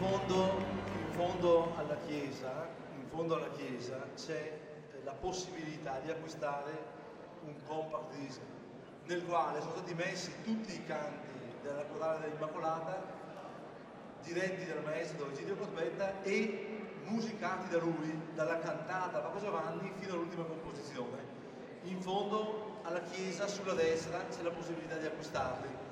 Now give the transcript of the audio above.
in fondo alla chiesa c'è la possibilità di acquistare un compact disc nel quale sono stati messi tutti i canti della Corale dell'Immacolata diretti dal maestro Egidio Corbetta e musicati da lui, dalla cantata Papa Giovanni fino all'ultima composizione. In fondo alla chiesa sulla destra c'è la possibilità di acquistarli.